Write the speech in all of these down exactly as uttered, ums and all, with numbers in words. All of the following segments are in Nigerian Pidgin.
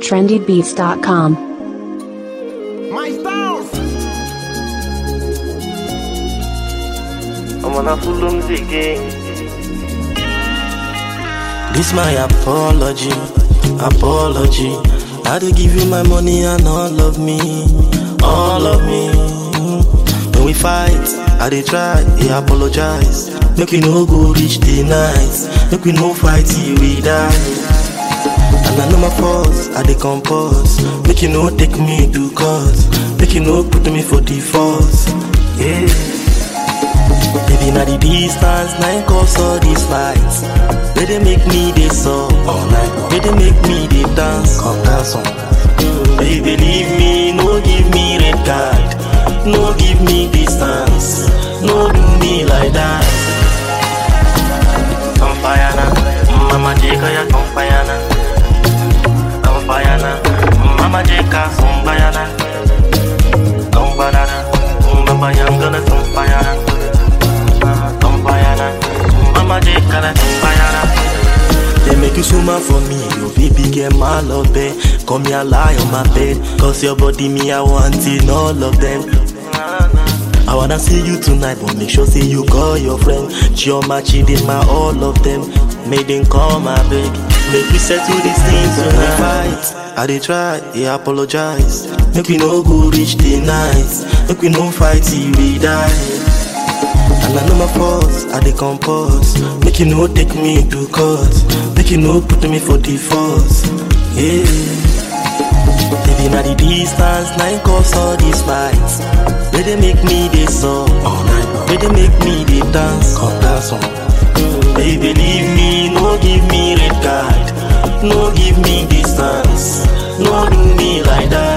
trendy beats dot com. My styles. I'm on a full music game. This my apology, apology. I dey give you my money and all of me, all of me. When we fight, I dey try, I apologize. Make we no go reach the night, make we no fight till we die. And I know my faults, I dey compose. Make you no take me to court, make you no put me for default. Yeah. Baby, now the distance, nine cause all these fights. They dey make me dey so all night. They dey make me dey dance, come dance on. Baby, leave me, no give me red card, no give me distance, no do me like that. I'm fire now, Mama Jeka ya come fire now. I'm fire now, Mama Jeka some fire now. Come banana, Mama young gonna come fire now. Mama Jeka na fire. They make you swimmer for me, your baby get my love bed. Come here lie on my bed, cause your body me I want in all of them. I wanna see you tonight, but make sure say you call your friend. Chioma, Chidi, my all of them. Make them call my beg. Make we settle these things tonight. Fight, I dey try, yeah, apologize. Make we no go reach the night, make we no fight till we die. And I know my faults, I dey compose. Make you no take me to court, make you no put me for default. Yeah. Baby, now the distance, nine cause all these fights. They dey make me dey so all night. They dey make me dey dance, come dance on. Baby, leave me, no give me red card, no give me distance, no do me like that.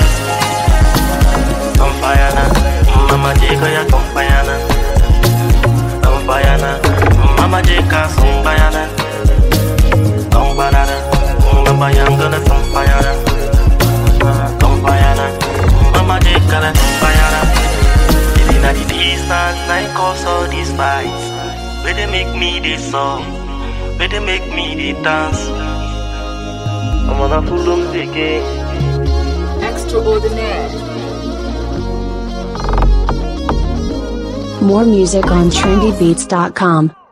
I'm fire now, Mama Jeka ya come fire now. Bayana, Mama Jeka some bayana. Come banana, Mama young gonna come bayana. Come bayana, Mama Jeka na come bayana. Living at the distance, nine cause all these fights. Where they make me this song, where they make me the dance. I'm on a full music game. Extraordinaire. More music on trendy beats dot com.